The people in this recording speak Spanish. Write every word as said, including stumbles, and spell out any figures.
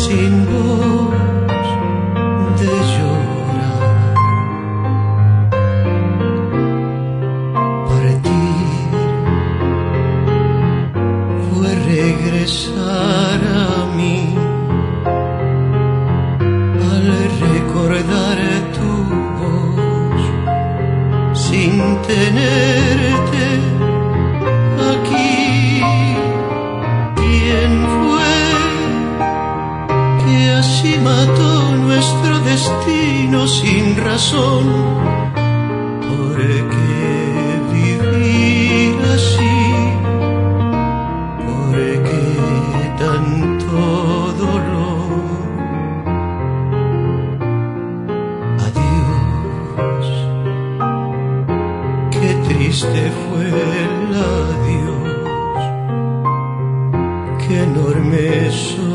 sin voz de llorar. Partir fue regresar a mí al recordar tu voz sin tenerte aquí. ¿Quién fue que así mató nuestro destino sin razón? ¿Por qué vivir así? ¿Por qué tanto dolor? Adiós, qué triste fue el adiós, qué enorme soy.